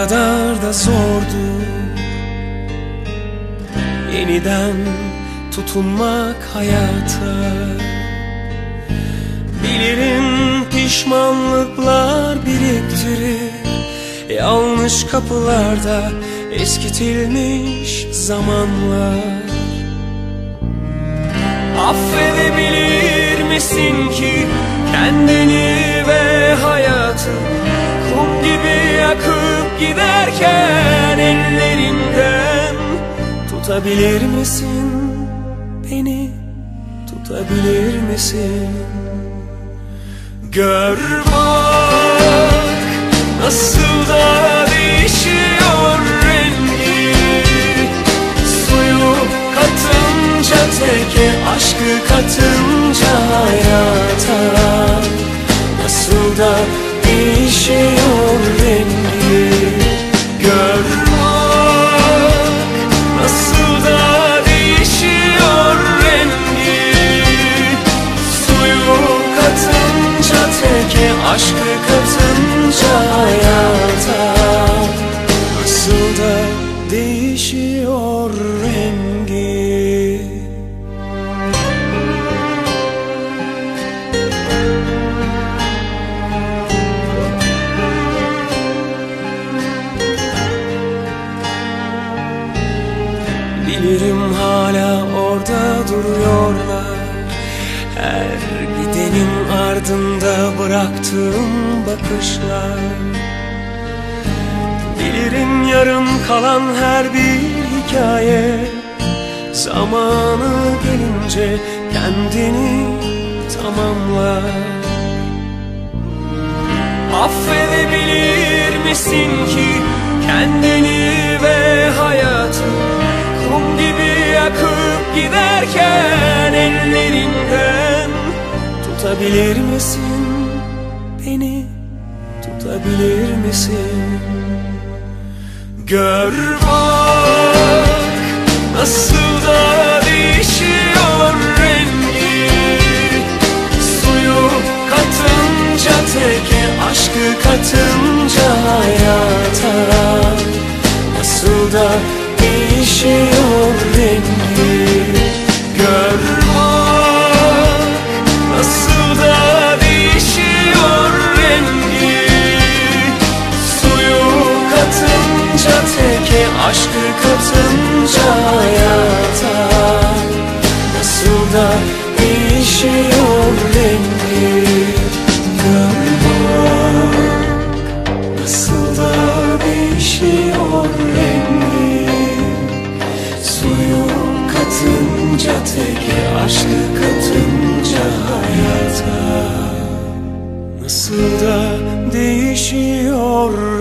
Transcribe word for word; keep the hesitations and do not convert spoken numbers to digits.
kadar da zordu yeniden tutunmak hayata. Bilirim pişmanlıklar biriktirir yanlış kapılarda eskitilmiş zamanlar. Affedebilir misin ki kendini ve hayatı kum gibi yakıp giderken ellerinden tutabilir misin beni, tutabilir misin? Gör bak nasıl da değişiyor rengi, suyu katınca teke, aşkı katınca hayata. Nasıl da değişiyor rengi. Gör bak nasıl da değişiyor rengi, suyu katınca teke, aşkı katınca hayata. Nasıl da değişiyor rengi. Bilirim hala orada duruyorlar, her gidenin ardında bıraktığım bakışlar. Bilirim yarım kalan her bir hikaye zamanı gelince kendini tamamlar. Affedebilir misin ki kendini ve hayatı kum gibi yakıp giderken ellerinden tutabilir misin beni, tutabilir misin? Gör bak nasıl da değişiyor rengi, suyu katınca teke, aşkı katınca hayata. Nasıl da değişiyor rengi. Gör bak nasıl da değişiyor rengi, suyu katınca teke, aşkı katınca hayata. Nasıl da değişiyor rengi. Gör bak nasıl da değişiyor rengi, suyu katınca teke, aşkı katınca hayata. Nasıl da değişiyor